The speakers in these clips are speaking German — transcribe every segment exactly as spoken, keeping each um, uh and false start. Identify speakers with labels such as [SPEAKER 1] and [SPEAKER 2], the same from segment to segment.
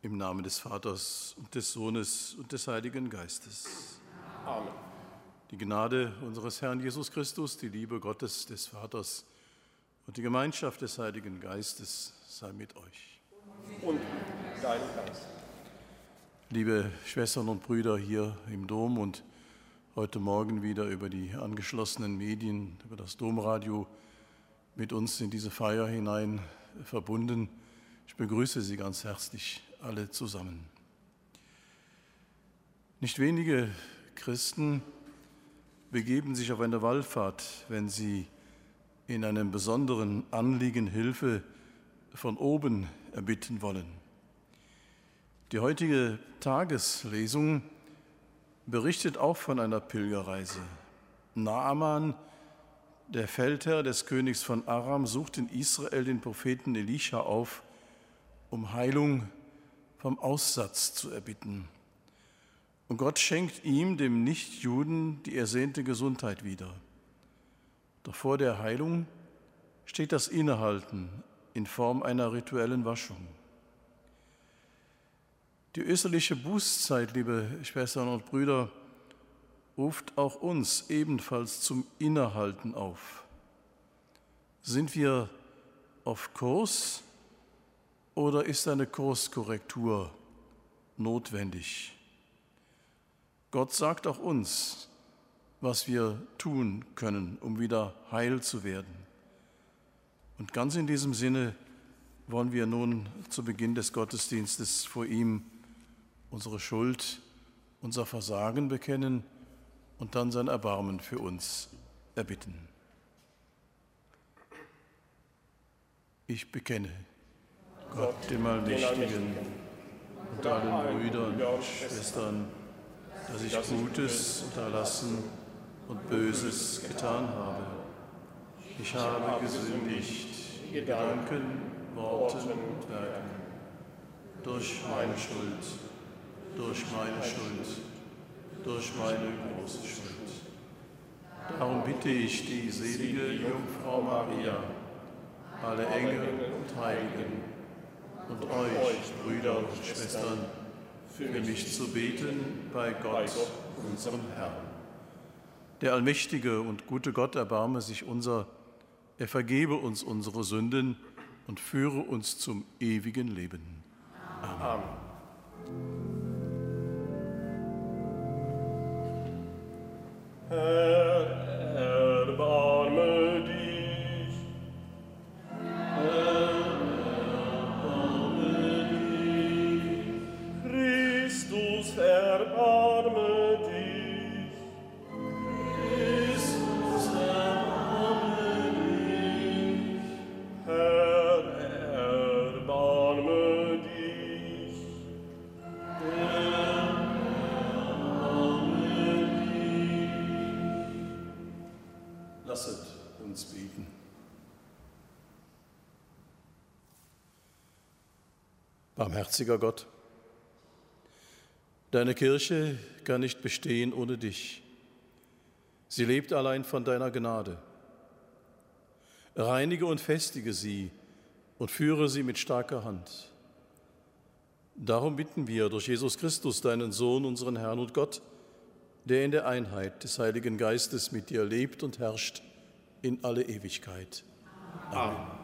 [SPEAKER 1] Im Namen des Vaters und des Sohnes und des Heiligen Geistes.
[SPEAKER 2] Amen.
[SPEAKER 1] Die Gnade unseres Herrn Jesus Christus, die Liebe Gottes des Vaters und die Gemeinschaft des Heiligen Geistes sei mit euch.
[SPEAKER 2] Und deinem Geist.
[SPEAKER 1] Liebe Schwestern und Brüder hier im Dom und heute Morgen wieder über die angeschlossenen Medien, über das Domradio mit uns in diese Feier hinein verbunden. Ich begrüße Sie ganz herzlich alle zusammen. Nicht wenige Christen begeben sich auf eine Wallfahrt, wenn sie in einem besonderen Anliegen Hilfe von oben erbitten wollen. Die heutige Tageslesung berichtet auch von einer Pilgerreise. Naaman, der Feldherr des Königs von Aram, sucht in Israel den Propheten Elisha auf, um Heilung vom Aussatz zu erbitten. Und Gott schenkt ihm, dem Nichtjuden, die ersehnte Gesundheit wieder. Doch vor der Heilung steht das Innehalten in Form einer rituellen Waschung. Die österliche Bußzeit, liebe Schwestern und Brüder, ruft auch uns ebenfalls zum Innehalten auf. Sind wir auf Kurs oder ist eine Kurskorrektur notwendig? Gott sagt auch uns, was wir tun können, um wieder heil zu werden. Und ganz in diesem Sinne wollen wir nun zu Beginn des Gottesdienstes vor ihm unsere Schuld, unser Versagen bekennen und dann sein Erbarmen für uns erbitten. Ich bekenne Gott, dem Allmächtigen, und allen Brüdern und Schwestern, dass ich Gutes unterlassen und Böses getan habe. Ich habe gesündigt, in Gedanken, Worten und Werken, durch meine Schuld, durch meine Schuld, durch meine große Schuld. Darum bitte ich die selige Jungfrau Maria, alle Engel und Heiligen und euch, Brüder und Schwestern, für mich zu beten bei Gott, unserem Herrn. Der allmächtige und gute Gott erbarme sich unser, er vergebe uns unsere Sünden und führe uns zum ewigen Leben. Amen.
[SPEAKER 2] Amen. Herr, erbarme dich. Herr, erbarme dich. Christus, erbarme dich. Christus, erbarme dich. Herr, erbarme dich. Herr,
[SPEAKER 1] Lasset uns beten. Barmherziger Gott, deine Kirche kann nicht bestehen ohne dich. Sie lebt allein von deiner Gnade. Reinige und festige sie und führe sie mit starker Hand. Darum bitten wir durch Jesus Christus, deinen Sohn, unseren Herrn und Gott, der in der Einheit des Heiligen Geistes mit dir lebt und herrscht in alle Ewigkeit. Amen. Amen.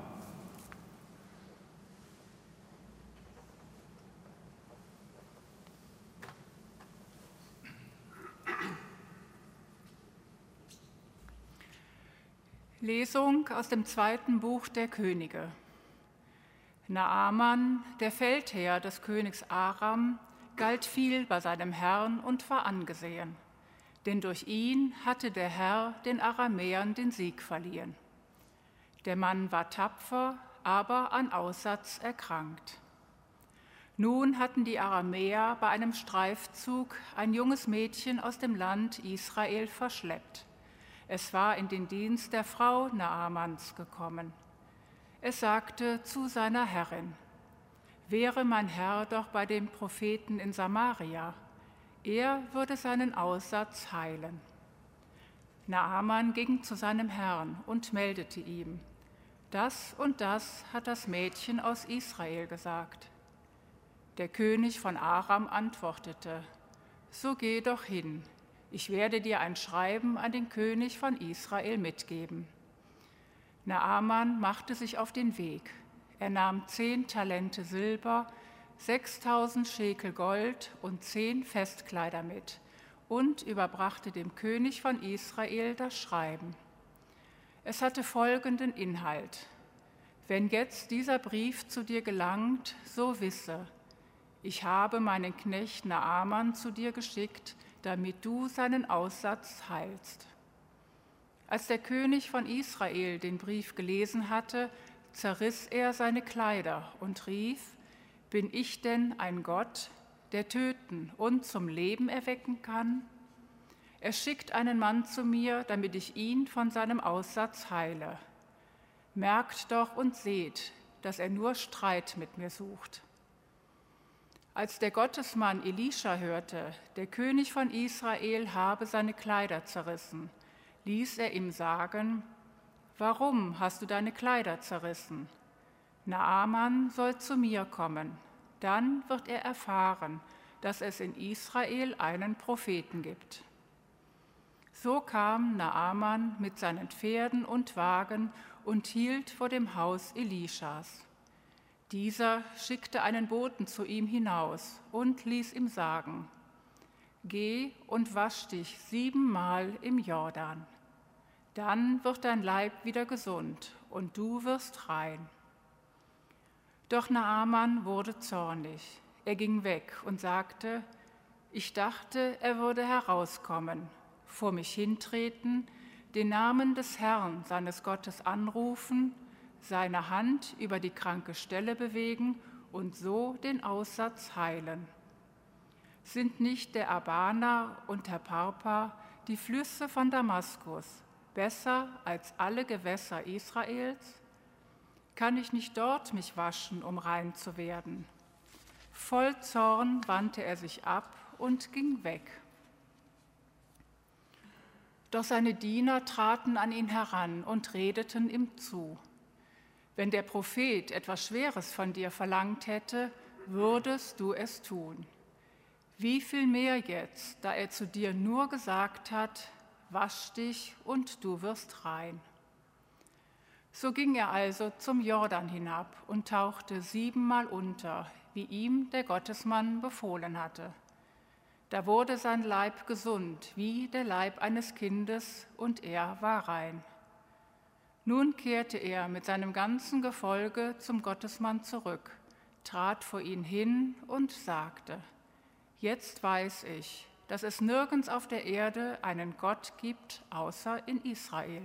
[SPEAKER 3] Lesung aus dem zweiten Buch der Könige. Naaman, der Feldherr des Königs Aram, galt viel bei seinem Herrn und war angesehen, denn durch ihn hatte der Herr den Aramäern den Sieg verliehen. Der Mann war tapfer, aber an Aussatz erkrankt. Nun hatten die Aramäer bei einem Streifzug ein junges Mädchen aus dem Land Israel verschleppt. Es war in den Dienst der Frau Naamans gekommen. Es sagte zu seiner Herrin: Wäre mein Herr doch bei dem Propheten in Samaria, er würde seinen Aussatz heilen. Naaman ging zu seinem Herrn und meldete ihm: Das und das hat das Mädchen aus Israel gesagt. Der König von Aram antwortete: So geh doch hin, ich werde dir ein Schreiben an den König von Israel mitgeben. Naaman machte sich auf den Weg. Er nahm zehn Talente Silber, sechstausend Schekel Gold und zehn Festkleider mit und überbrachte dem König von Israel das Schreiben. Es hatte folgenden Inhalt: Wenn jetzt dieser Brief zu dir gelangt, so wisse, ich habe meinen Knecht Naaman zu dir geschickt, damit du seinen Aussatz heilst. Als der König von Israel den Brief gelesen hatte, zerriss er seine Kleider und rief: Bin ich denn ein Gott, der töten und zum Leben erwecken kann? Er schickt einen Mann zu mir, damit ich ihn von seinem Aussatz heile. Merkt doch und seht, dass er nur Streit mit mir sucht. Als der Gottesmann Elisha hörte, der König von Israel habe seine Kleider zerrissen, ließ er ihm sagen: Warum hast du deine Kleider zerrissen? Naaman soll zu mir kommen, dann wird er erfahren, dass es in Israel einen Propheten gibt. So kam Naaman mit seinen Pferden und Wagen und hielt vor dem Haus Elishas. Dieser schickte einen Boten zu ihm hinaus und ließ ihm sagen: Geh und wasch dich siebenmal im Jordan. Dann wird dein Leib wieder gesund und du wirst rein. Doch Naaman wurde zornig. Er ging weg und sagte: Ich dachte, er würde herauskommen, vor mich hintreten, den Namen des Herrn, seines Gottes, anrufen, seine Hand über die kranke Stelle bewegen und so den Aussatz heilen. Sind nicht der Abana und der Parpa, die Flüsse von Damaskus, besser als alle Gewässer Israels? Kann ich nicht dort mich waschen, um rein zu werden? Voll Zorn wandte er sich ab und ging weg. Doch seine Diener traten an ihn heran und redeten ihm zu: Wenn der Prophet etwas Schweres von dir verlangt hätte, würdest du es tun. Wie viel mehr jetzt, da er zu dir nur gesagt hat: Wasch dich und du wirst rein. So ging er also zum Jordan hinab und tauchte siebenmal unter, wie ihm der Gottesmann befohlen hatte. Da wurde sein Leib gesund, wie der Leib eines Kindes, und er war rein. Nun kehrte er mit seinem ganzen Gefolge zum Gottesmann zurück, trat vor ihn hin und sagte: Jetzt weiß ich, dass es nirgends auf der Erde einen Gott gibt, außer in Israel.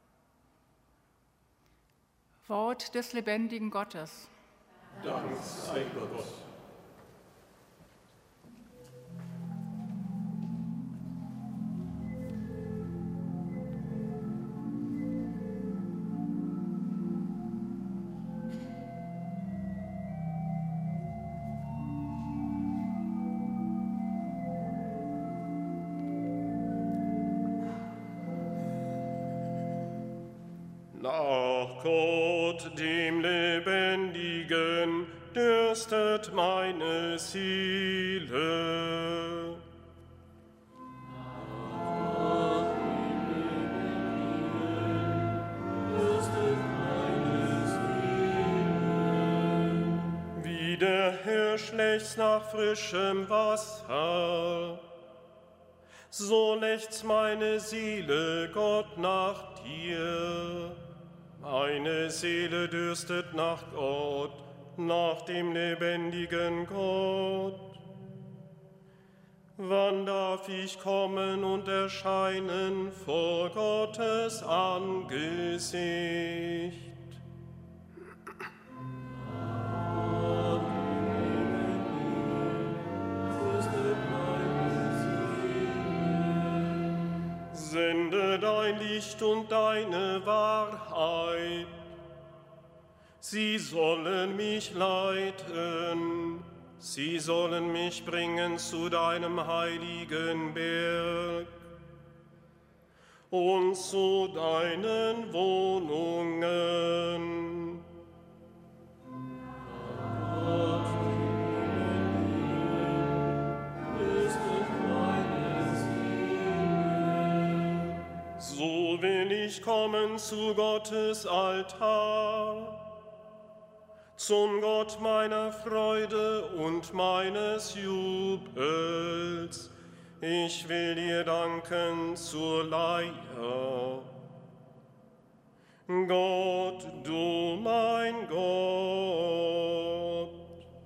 [SPEAKER 3] Wort des lebendigen Gottes.
[SPEAKER 2] Dank sei Gott. Nach Gott, dem Lebendigen, dürstet meine Seele. Nach Gott, dem Lebendigen, dürstet meine Seele. Wie der Hirsch lechzt nach frischem Wasser, so lechzt meine Seele Gott nach dir. Meine Seele dürstet nach Gott, nach dem lebendigen Gott. Wann darf ich kommen und erscheinen vor Gottes Angesicht? Sende dein Licht und deine Wahrheit. Sie sollen mich leiten, sie sollen mich bringen zu deinem heiligen Berg und zu deinen Wohnungen. Gott, So will ich kommen zu Gottes Altar, zum Gott meiner Freude und meines Jubels. Ich will dir danken zur Leier. Gott, du mein Gott.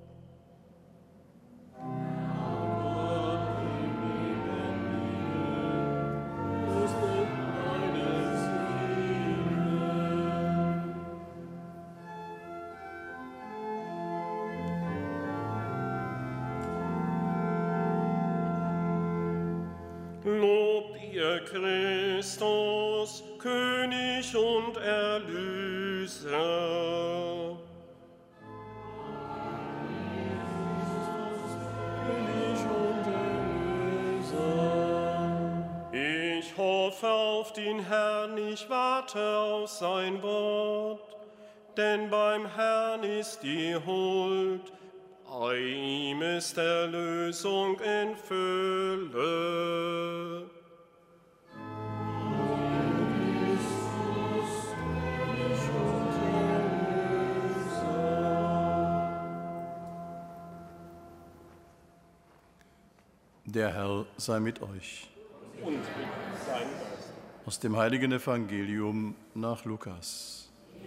[SPEAKER 2] Lobt ihr Christus, König und Erlöser. König und Erlöser. Ich hoffe auf den Herrn, ich warte auf sein Wort, denn beim Herrn ist die Huld, bei ihm ist Erlösung in Fülle.
[SPEAKER 1] Der Herr sei mit euch.
[SPEAKER 2] Und mit seinem Geist.
[SPEAKER 1] Aus dem heiligen Evangelium nach Lukas.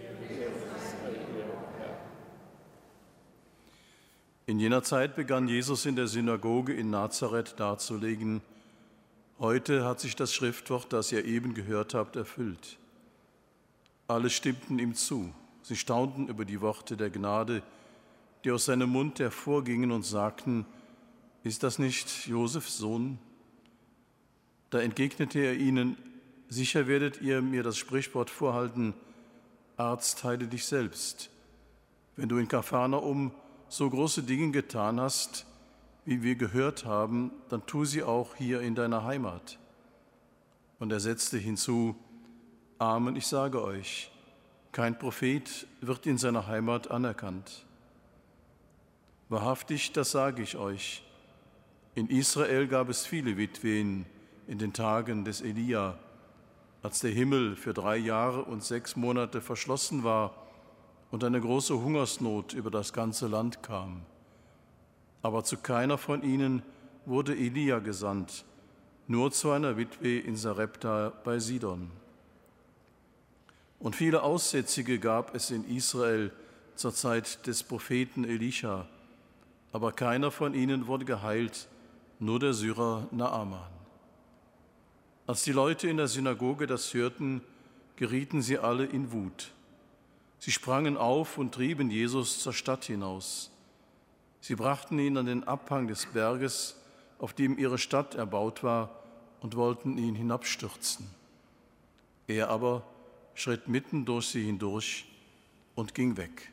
[SPEAKER 1] In jener Zeit begann Jesus in der Synagoge in Nazareth darzulegen: Heute hat sich das Schriftwort, das ihr eben gehört habt, erfüllt. Alle stimmten ihm zu. Sie staunten über die Worte der Gnade, die aus seinem Mund hervorgingen, und sagten: Ist das nicht Josefs Sohn? Da entgegnete er ihnen: Sicher werdet ihr mir das Sprichwort vorhalten: Arzt, heile dich selbst. Wenn du in Kapharnaum so große Dinge getan hast, wie wir gehört haben, dann tu sie auch hier in deiner Heimat. Und er setzte hinzu: Amen, ich sage euch, kein Prophet wird in seiner Heimat anerkannt. Wahrhaftig, das sage ich euch, in Israel gab es viele Witwen in den Tagen des Elia, als der Himmel für drei Jahre und sechs Monate verschlossen war und eine große Hungersnot über das ganze Land kam. Aber zu keiner von ihnen wurde Elia gesandt, nur zu einer Witwe in Sarepta bei Sidon. Und viele Aussätzige gab es in Israel zur Zeit des Propheten Elisha, aber keiner von ihnen wurde geheilt, nur der Syrer Naaman. Als die Leute in der Synagoge das hörten, gerieten sie alle in Wut. Sie sprangen auf und trieben Jesus zur Stadt hinaus. Sie brachten ihn an den Abhang des Berges, auf dem ihre Stadt erbaut war, und wollten ihn hinabstürzen. Er aber schritt mitten durch sie hindurch und ging weg.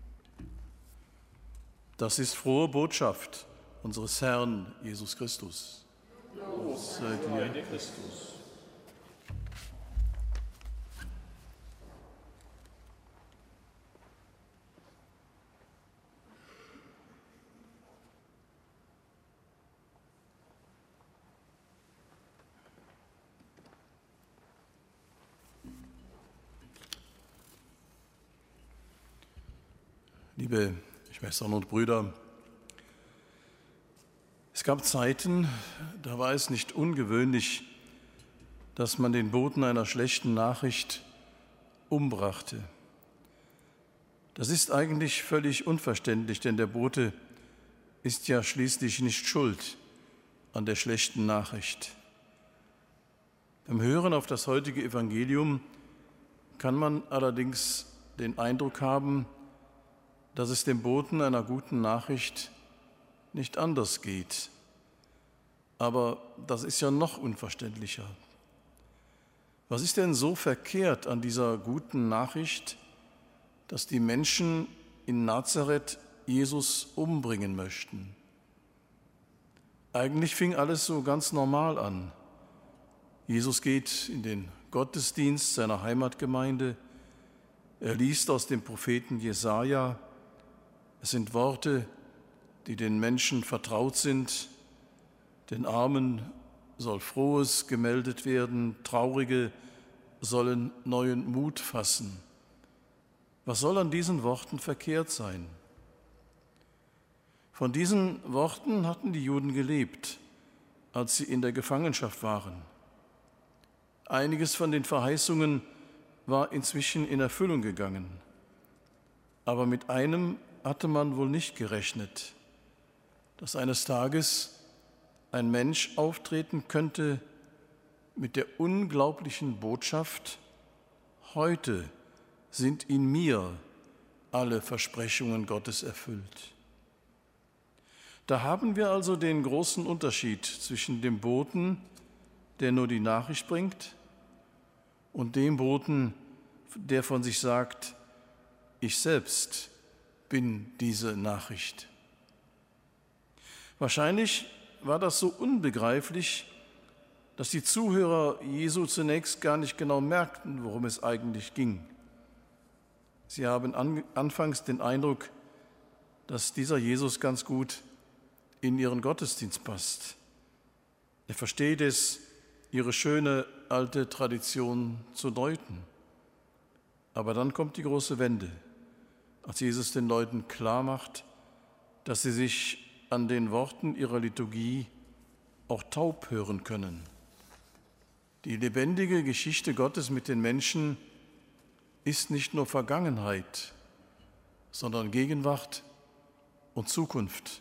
[SPEAKER 1] Das ist frohe Botschaft unseres Herrn Jesus Christus. Lob sei dir, Christus. Liebe Schwestern und Brüder, es gab Zeiten, da war es nicht ungewöhnlich, dass man den Boten einer schlechten Nachricht umbrachte. Das ist eigentlich völlig unverständlich, denn der Bote ist ja schließlich nicht schuld an der schlechten Nachricht. Beim Hören auf das heutige Evangelium kann man allerdings den Eindruck haben, dass es dem Boten einer guten Nachricht nicht anders geht. Aber das ist ja noch unverständlicher. Was ist denn so verkehrt an dieser guten Nachricht, dass die Menschen in Nazareth Jesus umbringen möchten? Eigentlich fing alles so ganz normal an. Jesus geht in den Gottesdienst seiner Heimatgemeinde. Er liest aus dem Propheten Jesaja. Es sind Worte, die den Menschen vertraut sind. Den Armen soll Frohes gemeldet werden, Traurige sollen neuen Mut fassen. Was soll an diesen Worten verkehrt sein? Von diesen Worten hatten die Juden gelebt, als sie in der Gefangenschaft waren. Einiges von den Verheißungen war inzwischen in Erfüllung gegangen. Aber mit einem hatte man wohl nicht gerechnet, dass eines Tages ein Mensch auftreten könnte mit der unglaublichen Botschaft: Heute sind in mir alle Versprechungen Gottes erfüllt. Da haben wir also den großen Unterschied zwischen dem Boten, der nur die Nachricht bringt, und dem Boten, der von sich sagt: Ich selbst bin diese Nachricht. Wahrscheinlich war das so unbegreiflich, dass die Zuhörer Jesu zunächst gar nicht genau merkten, worum es eigentlich ging. Sie haben an, anfangs den Eindruck, dass dieser Jesus ganz gut in ihren Gottesdienst passt. Er versteht es, ihre schöne alte Tradition zu deuten. Aber dann kommt die große Wende, als Jesus den Leuten klar macht, dass sie sich an den Worten ihrer Liturgie auch taub hören können. Die lebendige Geschichte Gottes mit den Menschen ist nicht nur Vergangenheit, sondern Gegenwart und Zukunft.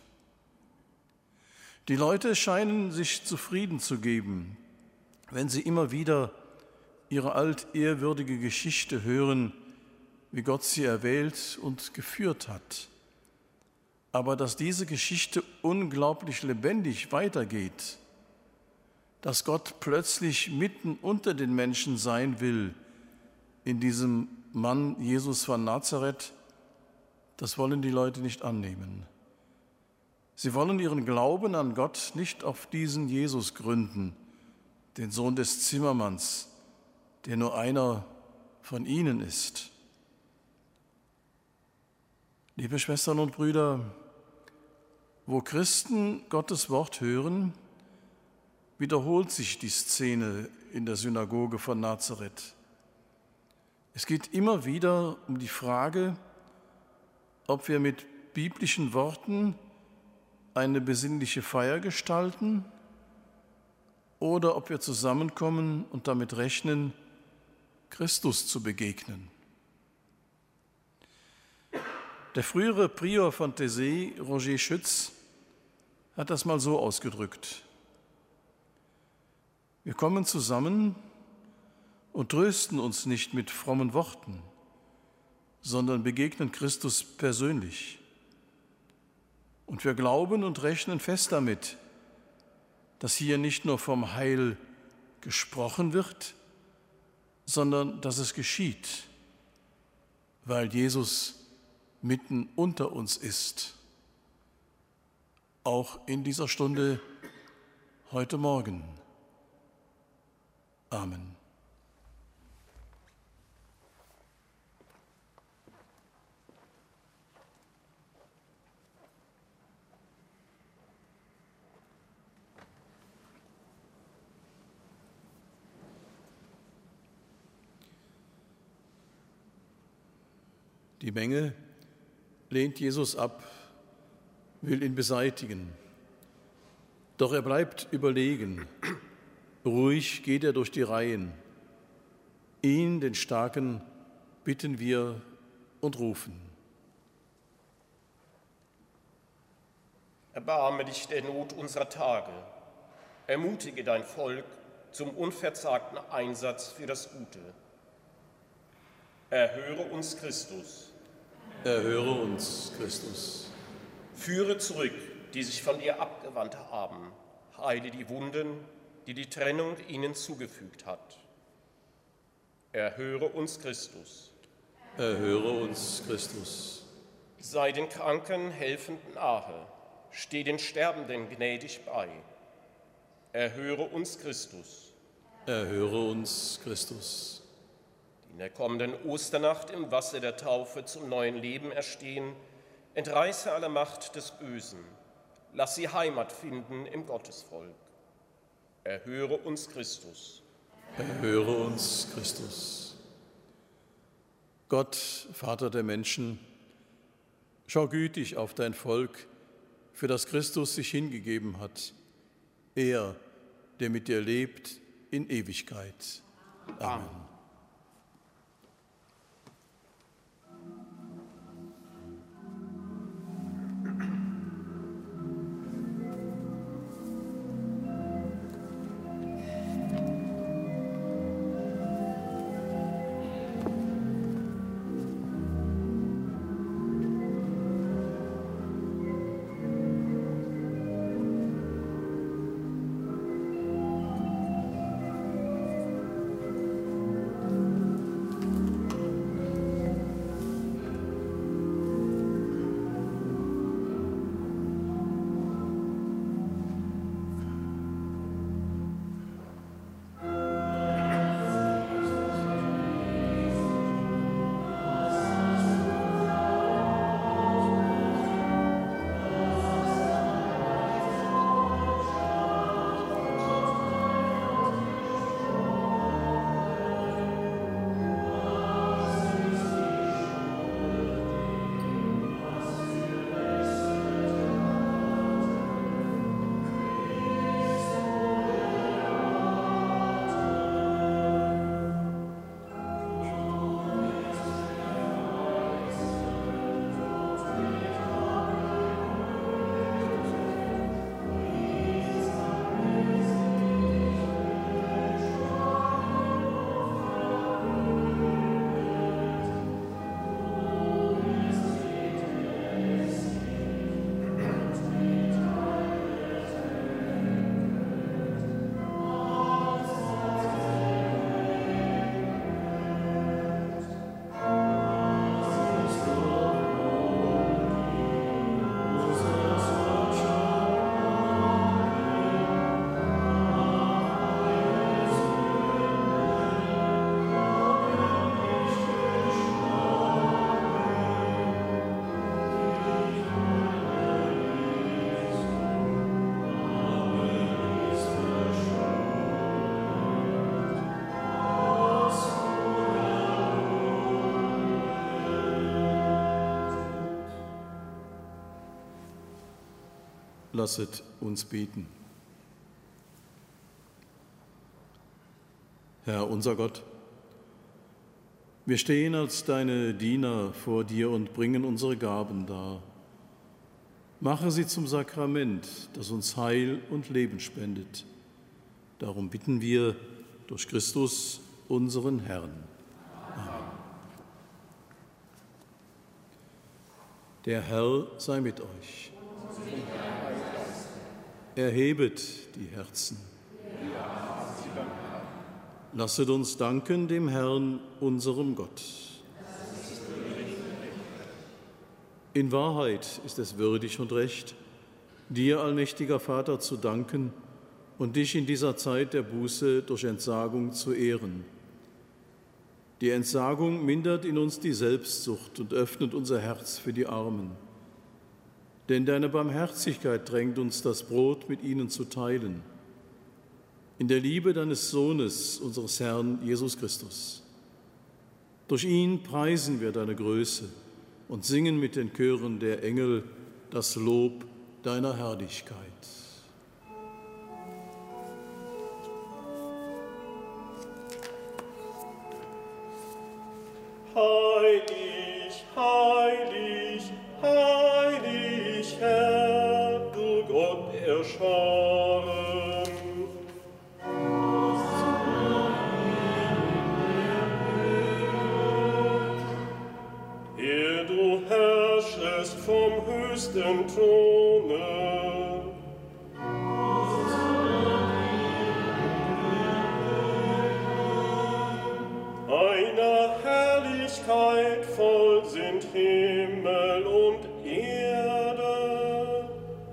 [SPEAKER 1] Die Leute scheinen sich zufrieden zu geben, wenn sie immer wieder ihre altehrwürdige Geschichte hören, wie Gott sie erwählt und geführt hat. Aber dass diese Geschichte unglaublich lebendig weitergeht, dass Gott plötzlich mitten unter den Menschen sein will, in diesem Mann Jesus von Nazareth, das wollen die Leute nicht annehmen. Sie wollen ihren Glauben an Gott nicht auf diesen Jesus gründen, den Sohn des Zimmermanns, der nur einer von ihnen ist. Liebe Schwestern und Brüder, wo Christen Gottes Wort hören, wiederholt sich die Szene in der Synagoge von Nazareth. Es geht immer wieder um die Frage, ob wir mit biblischen Worten eine besinnliche Feier gestalten oder ob wir zusammenkommen und damit rechnen, Christus zu begegnen. Der frühere Prior von Taizé, Roger Schütz, hat das mal so ausgedrückt: Wir kommen zusammen und trösten uns nicht mit frommen Worten, sondern begegnen Christus persönlich. Und wir glauben und rechnen fest damit, dass hier nicht nur vom Heil gesprochen wird, sondern dass es geschieht, weil Jesus mitten unter uns ist, auch in dieser Stunde heute Morgen. Amen. Die Menge lehnt Jesus ab, will ihn beseitigen. Doch er bleibt überlegen. Ruhig geht er durch die Reihen. Ihn, den Starken, bitten wir und rufen.
[SPEAKER 2] Erbarme dich der Not unserer Tage. Ermutige dein Volk zum unverzagten Einsatz für das Gute. Erhöre uns, Christus.
[SPEAKER 1] Erhöre uns, Christus.
[SPEAKER 2] Führe zurück, die sich von dir abgewandt haben. Heile die Wunden, die die Trennung ihnen zugefügt hat. Erhöre uns, Christus.
[SPEAKER 1] Erhöre uns, Christus.
[SPEAKER 2] Sei den Kranken helfend nahe. Steh den Sterbenden gnädig bei. Erhöre uns, Christus.
[SPEAKER 1] Erhöre uns, Christus.
[SPEAKER 2] In der kommenden Osternacht im Wasser der Taufe zum neuen Leben erstehen, entreiße alle Macht des Bösen, lass sie Heimat finden im Gottesvolk. Erhöre uns, Christus.
[SPEAKER 1] Erhöre uns, Christus. Gott, Vater der Menschen, schau gütig auf dein Volk, für das Christus sich hingegeben hat. Er, der mit dir lebt in Ewigkeit. Amen. Lasset uns beten. Herr unser Gott, wir stehen als deine Diener vor dir und bringen unsere Gaben dar. Mache sie zum Sakrament, das uns Heil und Leben spendet. Darum bitten wir durch Christus, unseren Herrn. Amen. Der Herr sei mit euch. Erhebet die Herzen. Lasset uns danken dem Herrn, unserem Gott. In Wahrheit ist es würdig und recht, dir, allmächtiger Vater, zu danken und dich in dieser Zeit der Buße durch Entsagung zu ehren. Die Entsagung mindert in uns die Selbstsucht und öffnet unser Herz für die Armen. Denn deine Barmherzigkeit drängt uns, das Brot mit ihnen zu teilen. In der Liebe deines Sohnes, unseres Herrn Jesus Christus. Durch ihn preisen wir deine Größe und singen mit den Chören der Engel das Lob deiner Herrlichkeit.
[SPEAKER 2] Heilig, heilig, heilig, Herr, du Gott der Scharen. Herr, du herrschest vom höchsten Throne. Einer Herrlichkeit voll sind Himmel und Erde.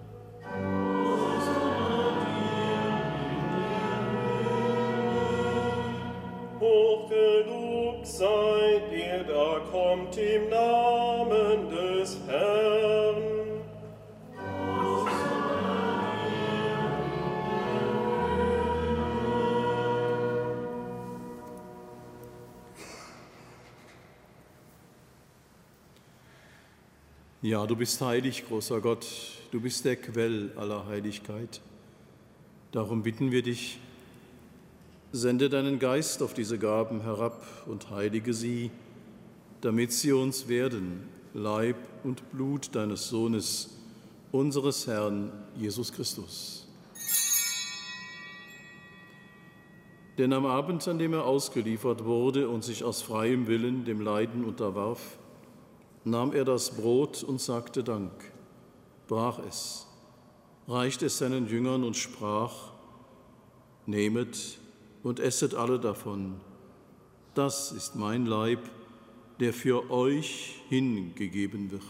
[SPEAKER 2] Hochgelobt seid ihr, da kommt im Namen des Herrn.
[SPEAKER 1] Ja, du bist heilig, großer Gott, du bist der Quell aller Heiligkeit. Darum bitten wir dich, sende deinen Geist auf diese Gaben herab und heilige sie, damit sie uns werden, Leib und Blut deines Sohnes, unseres Herrn Jesus Christus. Denn am Abend, an dem er ausgeliefert wurde und sich aus freiem Willen dem Leiden unterwarf, nahm er das Brot und sagte Dank, brach es, reichte es seinen Jüngern und sprach: Nehmet und esset alle davon. Das ist mein Leib, der für euch hingegeben wird.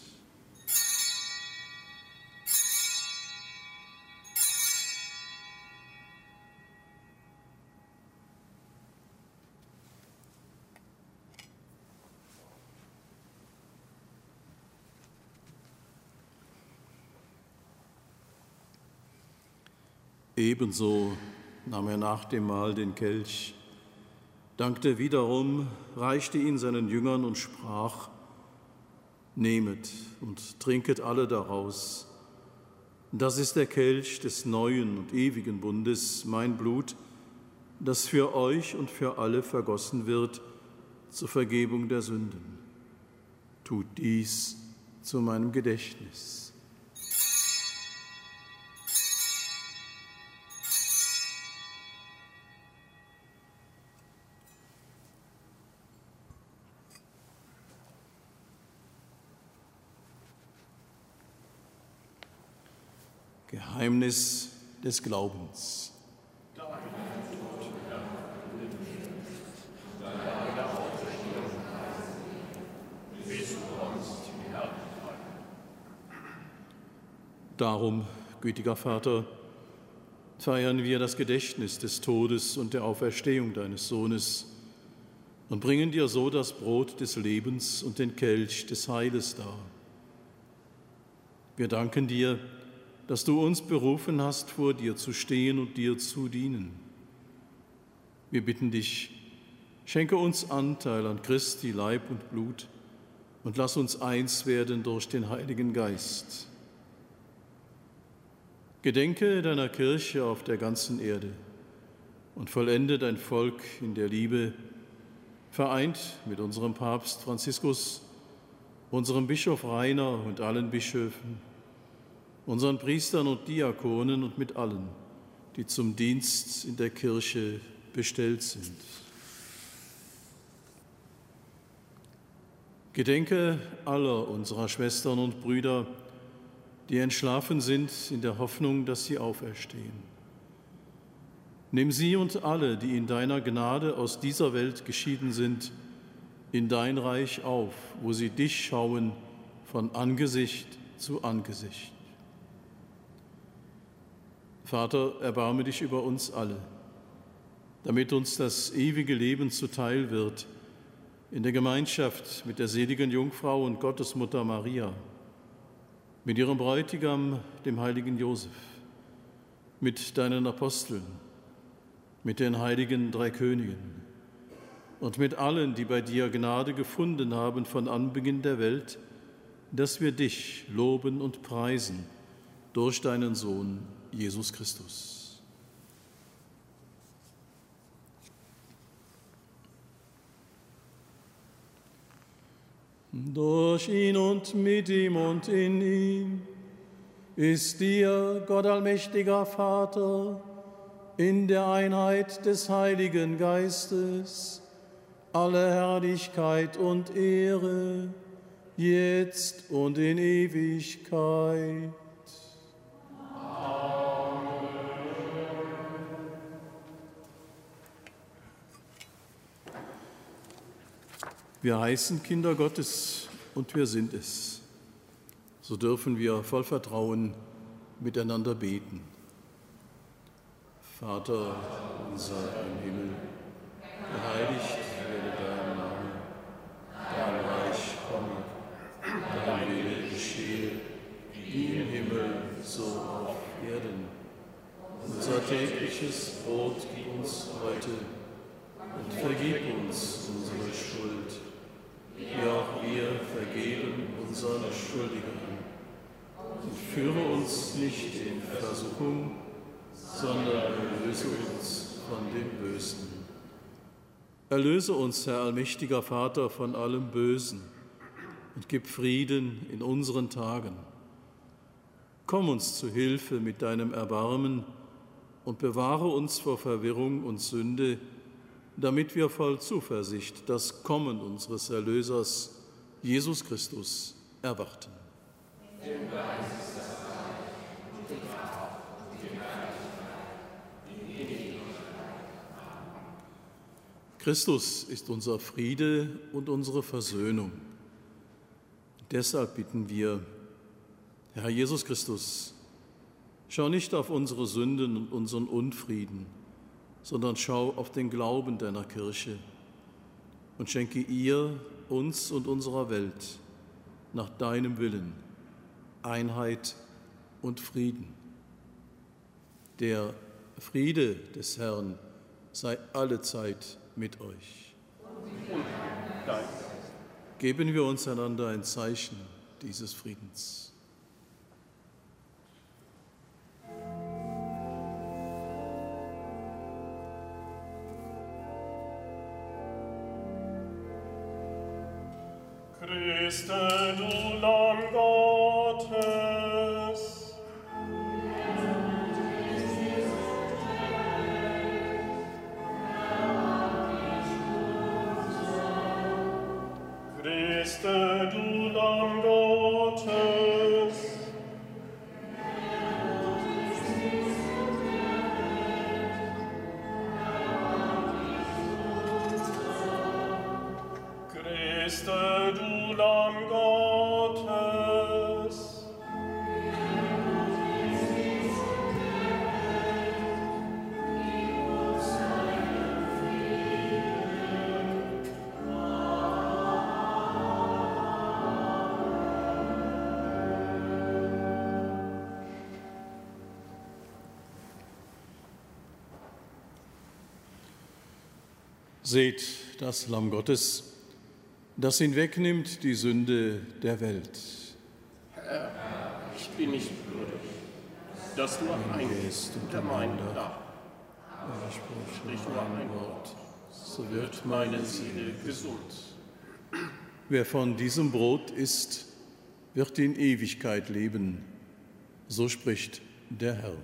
[SPEAKER 1] Ebenso nahm er nach dem Mahl den Kelch, dankte wiederum, reichte ihn seinen Jüngern und sprach: Nehmet und trinket alle daraus. Das ist der Kelch des neuen und ewigen Bundes, mein Blut, das für euch und für alle vergossen wird zur Vergebung der Sünden. Tut dies zu meinem Gedächtnis. Geheimnis des Glaubens. Darum, gütiger Vater, feiern wir das Gedächtnis des Todes und der Auferstehung deines Sohnes und bringen dir so das Brot des Lebens und den Kelch des Heiles dar. Wir danken dir, dass du uns berufen hast, vor dir zu stehen und dir zu dienen. Wir bitten dich, schenke uns Anteil an Christi Leib und Blut und lass uns eins werden durch den Heiligen Geist. Gedenke deiner Kirche auf der ganzen Erde und vollende dein Volk in der Liebe, vereint mit unserem Papst Franziskus, unserem Bischof Rainer und allen Bischöfen, unseren Priestern und Diakonen und mit allen, die zum Dienst in der Kirche bestellt sind. Gedenke aller unserer Schwestern und Brüder, die entschlafen sind in der Hoffnung, dass sie auferstehen. Nimm sie und alle, die in deiner Gnade aus dieser Welt geschieden sind, in dein Reich auf, wo sie dich schauen von Angesicht zu Angesicht. Vater, erbarme dich über uns alle, damit uns das ewige Leben zuteil wird, in der Gemeinschaft mit der seligen Jungfrau und Gottesmutter Maria, mit ihrem Bräutigam, dem heiligen Josef, mit deinen Aposteln, mit den heiligen drei Königen und mit allen, die bei dir Gnade gefunden haben von Anbeginn der Welt, dass wir dich loben und preisen durch deinen Sohn, Jesus Christus. Durch ihn und mit ihm und in ihm ist dir, Gott allmächtiger Vater, in der Einheit des Heiligen Geistes alle Herrlichkeit und Ehre, jetzt und in Ewigkeit. Wir heißen Kinder Gottes und wir sind es. So dürfen wir voll Vertrauen miteinander beten. Vater unser im Himmel, geheiligt werde dein Name, dein Reich komme, dein Wille geschehe, wie im Himmel, so auf Erden. Unser tägliches Brot gib uns heute und vergib uns unsere Schuld, wie auch wir vergeben unseren Schuldigern. Und führe uns nicht in Versuchung, sondern erlöse uns von dem Bösen. Erlöse uns, Herr allmächtiger Vater, von allem Bösen und gib Frieden in unseren Tagen. Komm uns zu Hilfe mit deinem Erbarmen und bewahre uns vor Verwirrung und Sünde, damit wir voll Zuversicht das Kommen unseres Erlösers, Jesus Christus, erwarten. Christus ist unser Friede und unsere Versöhnung. Deshalb bitten wir, Herr Jesus Christus, schau nicht auf unsere Sünden und unseren Unfrieden, sondern schau auf den Glauben deiner Kirche und schenke ihr, uns und unserer Welt nach deinem Willen Einheit und Frieden. Der Friede des Herrn sei allezeit mit euch. Geben wir uns einander ein Zeichen dieses Friedens.
[SPEAKER 2] Christe, du Lamm Gottes, Christe, du Lamm Gottes, Christe, du Lamm Gottes,
[SPEAKER 1] Seht das Lamm Gottes, das hinwegnimmt die Sünde der Welt.
[SPEAKER 2] Herr, ich bin nicht würdig, dass du eingehst unter meinen Dach.
[SPEAKER 1] Aber sprich nur ein Wort, so wird meine Seele gesund. Wer von diesem Brot isst, wird in Ewigkeit leben. So spricht der Herr.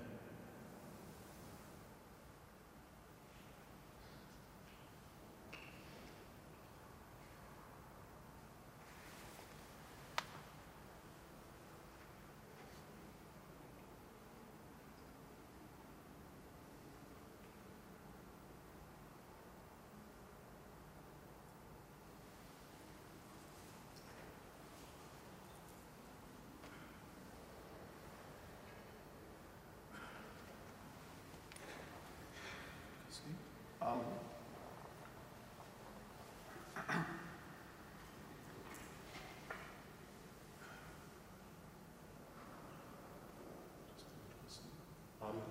[SPEAKER 2] Amen. Amen.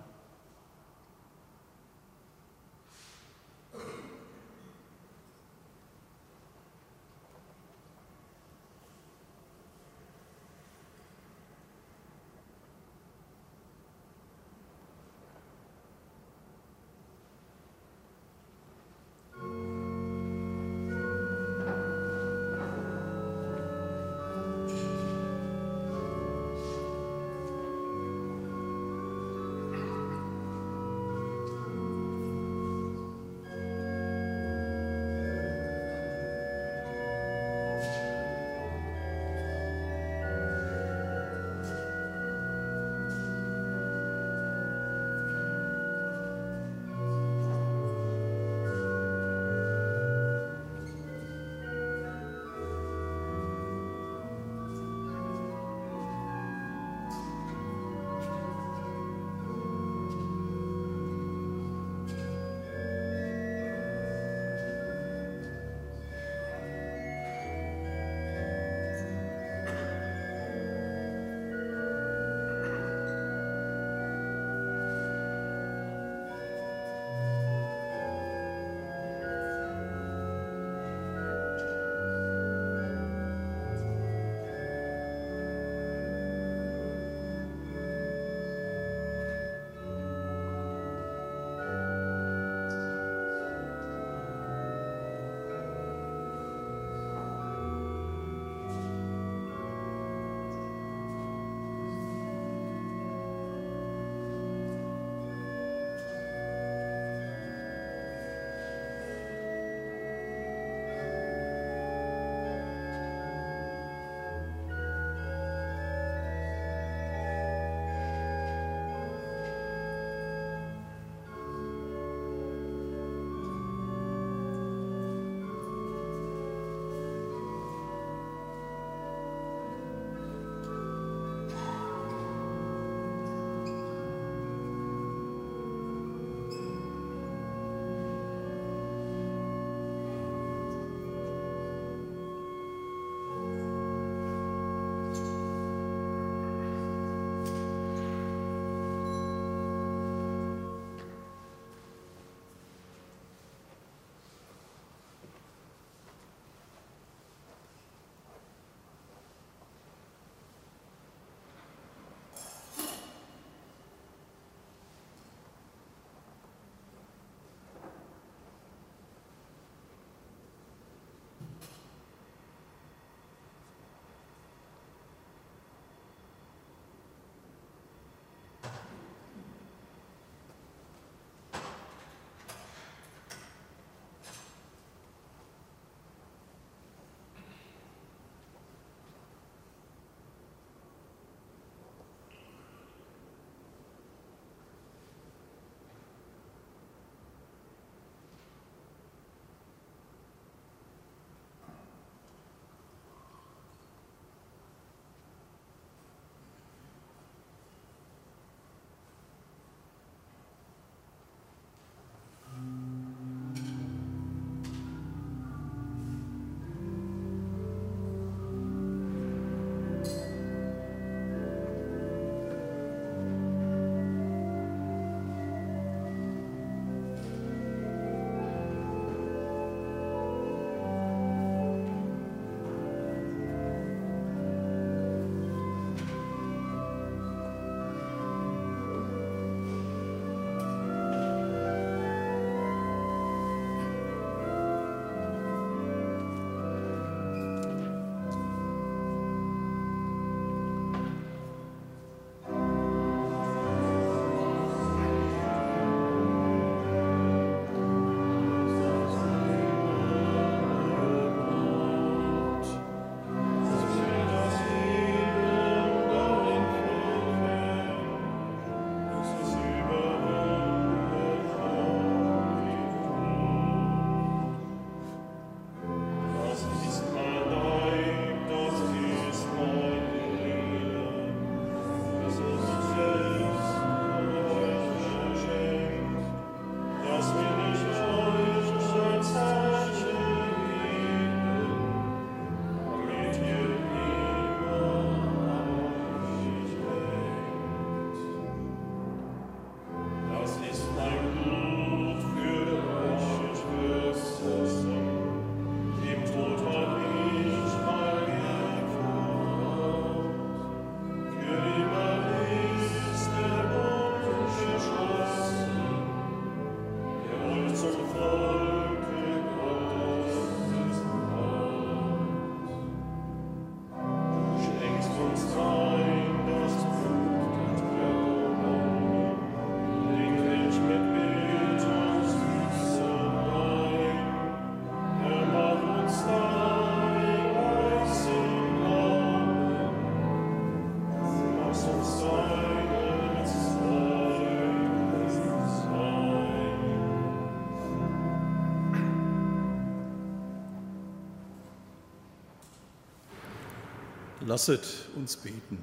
[SPEAKER 1] Lasset uns beten.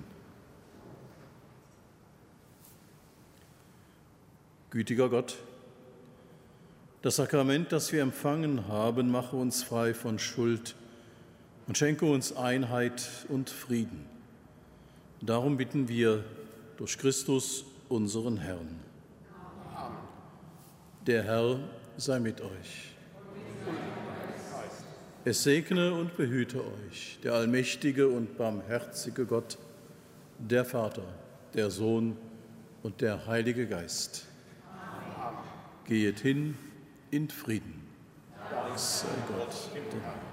[SPEAKER 1] Gütiger Gott, das Sakrament, das wir empfangen haben, mache uns frei von Schuld und schenke uns Einheit und Frieden. Darum bitten wir durch Christus, unseren Herrn. Amen. Der Herr sei mit euch. Es segne und behüte euch der allmächtige und barmherzige Gott, der Vater, der Sohn und der Heilige Geist. Amen. Gehet hin in Frieden. Dank sei Gott.